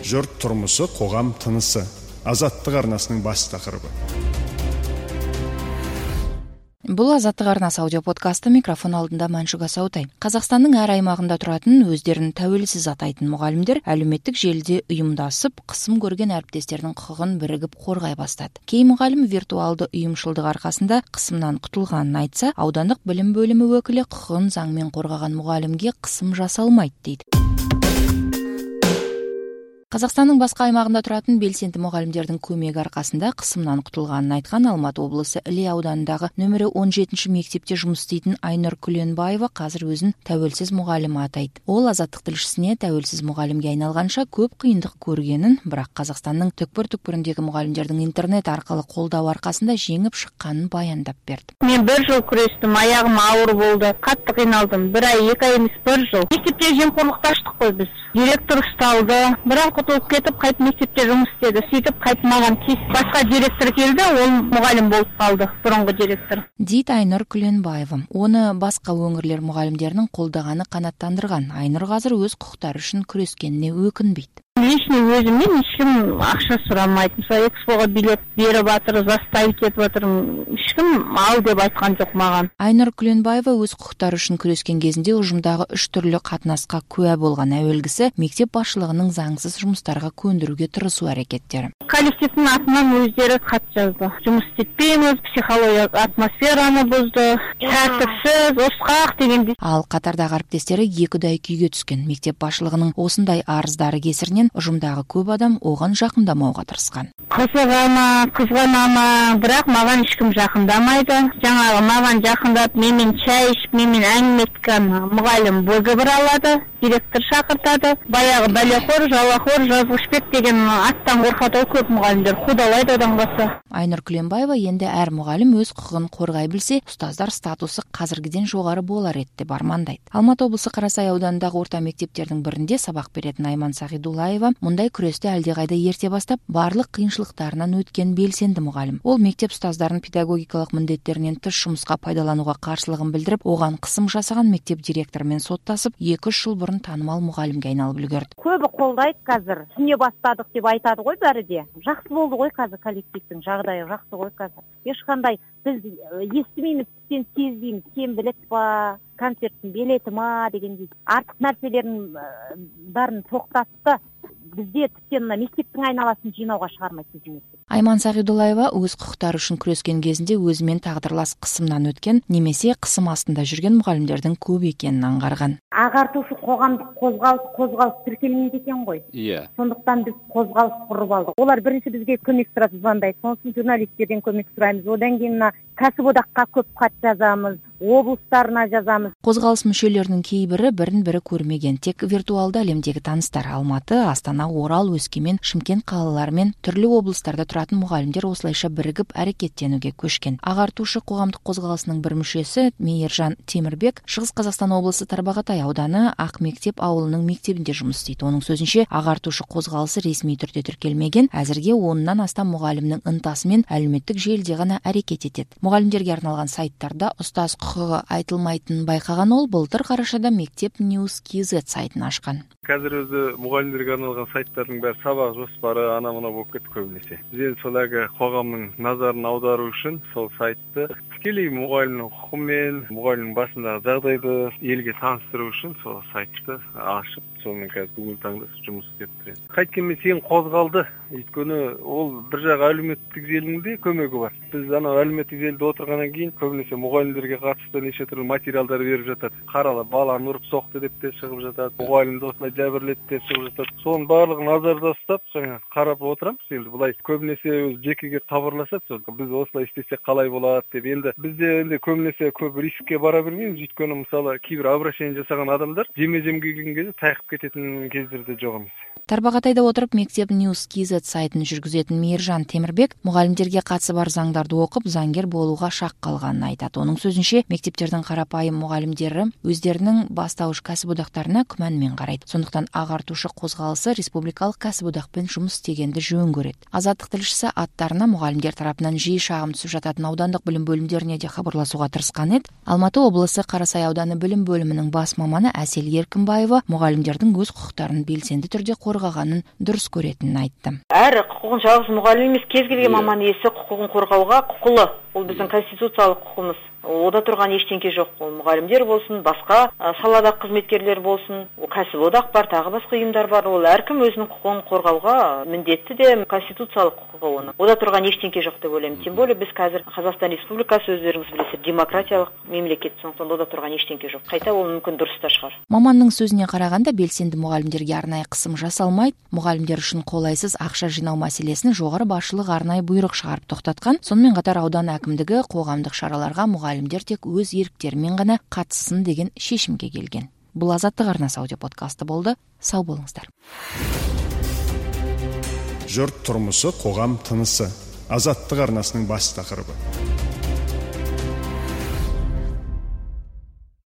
Жұрт тұрмысы, қоғам тынысы. Азаттық арнасының бас тақырыбы. Бұл Азаттық арнасы аудиоподкасты, микрофон алдында Мәншүк Асаутай. Қазақстанның әр аймағында тұратын, өздерін тәуелсіз атайтын мұғалімдер әлеуметтік желіде ұйымдасып, қысым көрген әріптестердің құқығын бірігіп қорғай бастады. Кей мұғалім виртуалды ұйымшылдық арқасында қысымнан құтылғанын айтса, аудандық білім бөлімі өкілі құқығын заңмен қорғаған мұғалімге қысым жасалмайды дейді. Қазақстанның басқа аймағында тұратын белсенді мұғалімдердің көмегі арқасында қысымнан құтылғанын айтқан Алматы облысы Іле ауданындағы нөмірі 17-ші мектепте жұмыс істейтін Айнұр Күленбаева қазір өзін тәуелсіз мұғалім атайды. Ол Азаттық тілшісіне тәуелсіз мұғалімге айналғанша көп қиындық көргенін, бірақ Қазақстанның түкпір-түкпіріндегі мұғалімдердің интернет арқылы қолдау арқасында жеңіп шыққанын баяндап берді. Мен 1 жыл күрестім, аяғым ауыр болды, қатты қиналдым. 1 ай, 2 ай емес, 1 жыл. Мектепте жемқорлықты аштық қой біз. Директор ұсталды, бірақ құтылып кетіп, қайт мектепте жұмыс істеді. Сөйтіп қайт маған басқа директор келді, ол мұғалім болып қалды, бұрынғы директор. Дейді Айнұр Күленбаева. Оны басқа өңірлер мұғалімдерінің қолдағаны қанаттандырған. Айнұр қазір өз құқықтары үшін күрескеніне өкінбейді. Лично өзімнен ешкім ақша сұрамайды. Мысалы, экспоға билет беріп жатыр, заставить етіп жатыр. Ешкім ал деп айтқан жоқ маған. Айнұр Күленбаева өз құқықтары үшін күрескен кезінде ұжымдағы 3 түрлі қатынасқа куә болған. Әуелгісі мектеп басшылығының заңсыз жұмыстарға көндіруге тырысу әрекеттері. Коллективтің атынан өздері хат жазды. Жұмыс істетпейміз, психологиялық атмосфераны бұзды, тәртіпсіз, ұрысқақ дегендей. Ал қатардағы әріптестері екіұдай күйге түскен. Мектеп басшылығының осындай арыздары кесірінен ұжымдағы көп адам оған жақындамауға тырысқан. Қызғанама, бірақ маған ешкім жақындамайды. Жаңағы маған жақындап, менімен чай ішіп, менімен әңгіме еткен мұғалім бөгібір алады, директор шақыртады. Баяғы бәлеқор, жалақор, жазғышбек деген аттан қорқады көп мұғалімдер, қудалайды одан баса. Айнұр Күленбаева енді әр мұғалім өз құқығын қорғай білсе, ұстаздар статусы қазіргіден жоғары болар еді деп армандайды. Алматы облысы Қарасай ауданындағы орта мектептердің бірінде сабақ беретін Айман Сағидуллаева мұндай күресті әлдеқайда ерте бастап, барлық қиыншылықтарынан өткен белсенді мұғалім. Ол мектеп ұстаздарын педагогикалық міндеттерінен тыс жұмысқа пайдалануға қарсылығын білдіріп, оған қысым жасаған мектеп директорымен соттасып, 2-3 жыл бұрын танымал мұғалімге айналып үлгерді. Көбі қолдайды қазір. Түсіне бастадық деп айтады ғой бәрі де. Жақсы болды ғой қазір, коллективтің жағдайы жақсы ғой қазір. Ешқандай біз естімейміз, сен сезбейміз, кем білет па, концерттің билеті ма дегендей. Артық нәрселерін бәрін тоқтатты. Бізде тіптен мектептің айналасын жинауға шығармайды біздің мектеп. Айман Сағидуллаева өз құқықтары үшін күрескен кезінде өзімен тағдырлас қысымнан өткен, немесе қысым астында жүрген мұғалімдердің көп екенін аңғарған. Ағартушы қоғамдық қозғалыс тіркелмейді екен ғой. Иә. Сондықтан біз қозғалыс құрып алдық. Олар бірінші бізге көмек сұрап звондайды, сосын журналистерден көмек сұраймыз. Одан кейін кәсіподаққа көп хат жазамыз, облыстарына жазамыз. Қозғалыс мүшелерінің кейбірі бірін-бірі көрмеген, тек виртуалды әлемдегі таныстар. Алматы, Астана, Орал, Өскемен, Шымкент қалалары мен түрлі облыстарда тұратын мұғалімдер осылайша бірігіп әрекеттенуге көшкен. Ағартушы қоғамдық қозғалысының бір мүшесі Мейіржан Темірбек Шығыс Қазақстан облысы Тарбағатай ауданы Ақмектеп ауылының мектебінде жұмыс істейді. Оның сөзінше, ағартушы қозғалысы ресми түрде тіркелмеген, әзірге 10-нан астам мұғалімнің ынтасымен әлеуметтік желіде ғана әрекет етеді. Мұғалімдерге арналған сайттарда ұстаз құқығы айтылмайтынын байқаған ол былтыр қарашада мектеп News.kz сайтын ашқан. Қазір өзі мұғалімдерге арналған сайттардың бәрі сабақ жоспары ана-мына болып кетті көбінесе. Біз солағы қоғамның назарын аудару үшін сол сайтты тікелей мұғалімнің құқымен, мұғалімнің басындағы жағдайды елге таныстыру үшін сол сайтты ашып, сонымен қазір бүгінгі таңда жұмыс істеп тұр. Қайткенмен сен қозғалды, өйткені ол бір жағы әлеуметтік желінің де көмегі бар. Біз анау әлеуметтік желіде отырғаннан кейін көбінесе мұғалімдерге қатысты неше түрлі материалдар беріп жатады. Қарала, баланы ұрып соқты деп те шығып жатады. Мұғалімді осылай жәбірледі деп шығып жатады. Соның барлығын назарда ұстап, жаңа қарап отырамыз. Енді бұлай көбінесе жекеге хабарласады. Біз осылай істесек қалай болады деп. Енді бізде енді көбінесе көп рискке бара бермейміз. Өйткені мысалы кейбір обращение жасаған адамдар жеме-жемге келген кезде тайқып кететін кездерде жоқ емес. Тарбағатайда отырып мектеп News.kz сайтын жүргізетін Мейіржан Темірбек мұғалімдерге қатысы бар заңдарды оқып, заңгер болуға шақ қалғанын айтады. Оның сөзінше, мектептердің қарапайым мұғалімдері өздерінің бастауыш кәсіподақтарына күмәнмен қарайды. ошондуктан агартушы козголусы республикалык кәсиподакпен жұмыс істегенди жөн көрөт. Азаттык тилишчиси аттарына мугалимдер тараптан жиі шагым түсүп жататын аудандык билим бөлүмдөрүнө де кабарласууга тырышкан эди. Алматы облысы Кара Сай ауданы билим бөлүмүнүн бас маманы Әсел Еркинбаева мугалимдердин өз укуктарын белсенди түрдө коргоганын дурус көретинин айтты. Әр укугун жалгыз мугалим эмес, кез келген маман ээси укугун коргоого укуклуу. Бул биздин конституциялык укугубуз. Ода турган эчтеңке жок. Мугалимдер болсун, башка салада кызметкерлер болсун, кәсиподак бар, тагы башка уюмдар бар. Ол әркім өзүнүн укугун коргоого міндетті де конституциялык укугу оны. Ода турган эчтеңке жок деп ойлойм. Тем более биз азыр Казакстан Республикасы өздөрүңүз билесиз, демократиялык мемлекет, сондуктан ода турган эчтеңке жок. Кайта ол мүмкүн дурус да шыгар. Мамандын сөзүнө караганда, белсенди мугалимдерге арнайы кысым жасалмайт. Мугалимдер үчүн колайсыз акча жиноо маселесин жогору башчылык арнайы буйрук чыгарып токтоткан. Сонун катар аудан әкимдиги коомдук шараларга мугалимдер тек өз эрктери менен гана катышсын деген шешимге келген. Бул Азаттык арнасы аудио подкасты болду. Сау болуңуздар. Жұрт тұрмысы, қоғам тынысы. Азаттык арнасынын бас тақырыбы.